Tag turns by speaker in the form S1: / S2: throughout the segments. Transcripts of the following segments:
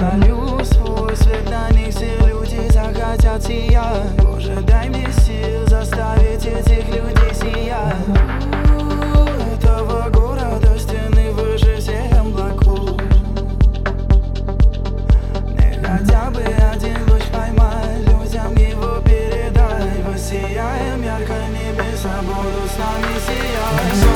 S1: Пролью свой свет на них, все люди захотят сиять. Боже, дай мне сил заставить этих людей сиять. Этого города стены выше всех облаков. Мне хотя бы один луч поймать, людям его передай. Воссияем ярко небеса, будут с нами сиять.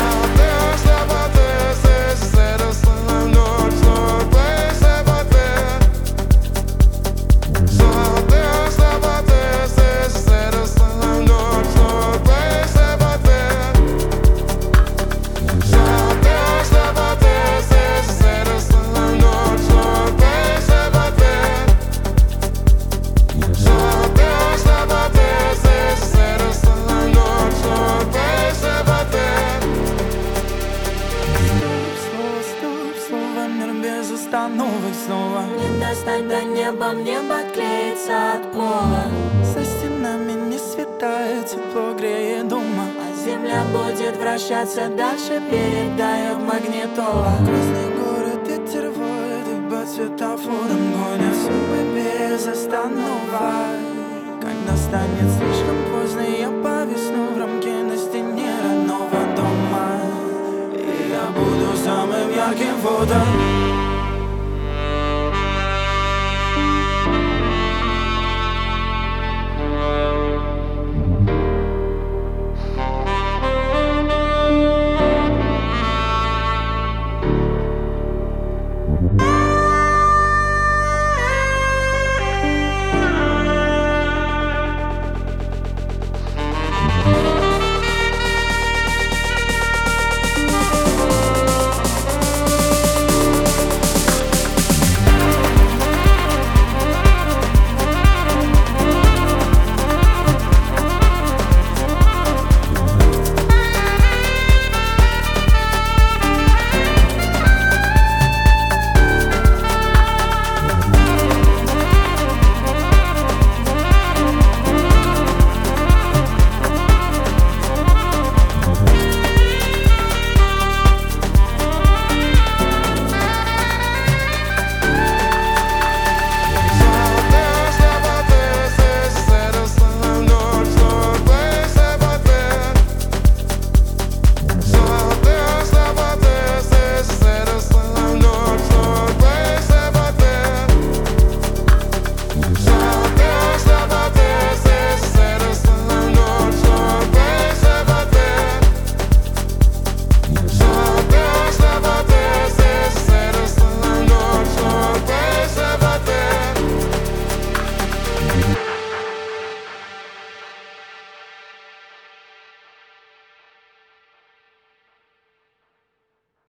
S1: Без остановок снова
S2: Не достать до неба, мне отклеится от пола.
S1: За стенами не светает, тепло греет дома.
S2: А земля будет вращаться дальше, передая в магнитола.
S1: Красный город, ветер воет, и по светофорам гонят судьбы без остановок. Когда станет слишком поздно, я повисну в рамке на стене родного дома. И я буду самым ярким фото.